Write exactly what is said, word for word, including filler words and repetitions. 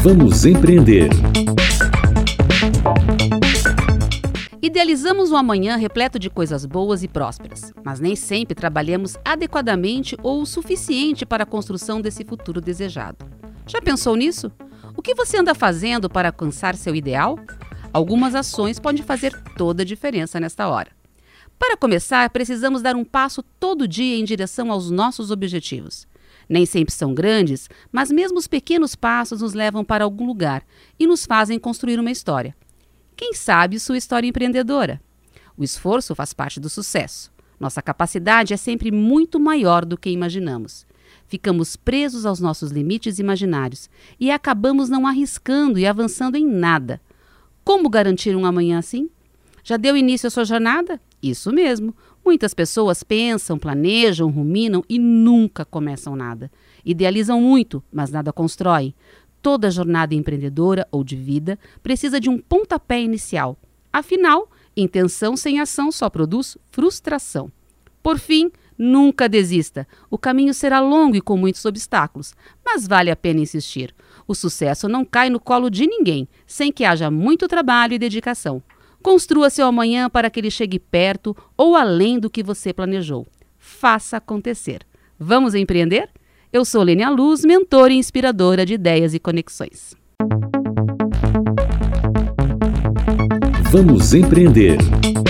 Vamos empreender. Idealizamos um amanhã repleto de coisas boas e prósperas, mas nem sempre trabalhamos adequadamente ou o suficiente para a construção desse futuro desejado. Já pensou nisso? O que você anda fazendo para alcançar seu ideal? Algumas ações podem fazer toda a diferença nesta hora. Para começar, precisamos dar um passo todo dia em direção aos nossos objetivos. Nem sempre são grandes, mas mesmo os pequenos passos nos levam para algum lugar e nos fazem construir uma história. Quem sabe sua história empreendedora? O esforço faz parte do sucesso. Nossa capacidade é sempre muito maior do que imaginamos. Ficamos presos aos nossos limites imaginários e acabamos não arriscando e avançando em nada. Como garantir um amanhã assim? Já deu início à sua jornada? Isso mesmo. Muitas pessoas pensam, planejam, ruminam e nunca começam nada. Idealizam muito, mas nada constroem. Toda jornada empreendedora ou de vida precisa de um pontapé inicial. Afinal, intenção sem ação só produz frustração. Por fim, nunca desista. O caminho será longo e com muitos obstáculos, mas vale a pena insistir. O sucesso não cai no colo de ninguém, sem que haja muito trabalho e dedicação. Construa seu amanhã para que ele chegue perto ou além do que você planejou. Faça acontecer. Vamos empreender? Eu sou Lênia Luz, mentora e inspiradora de ideias e conexões. Vamos empreender.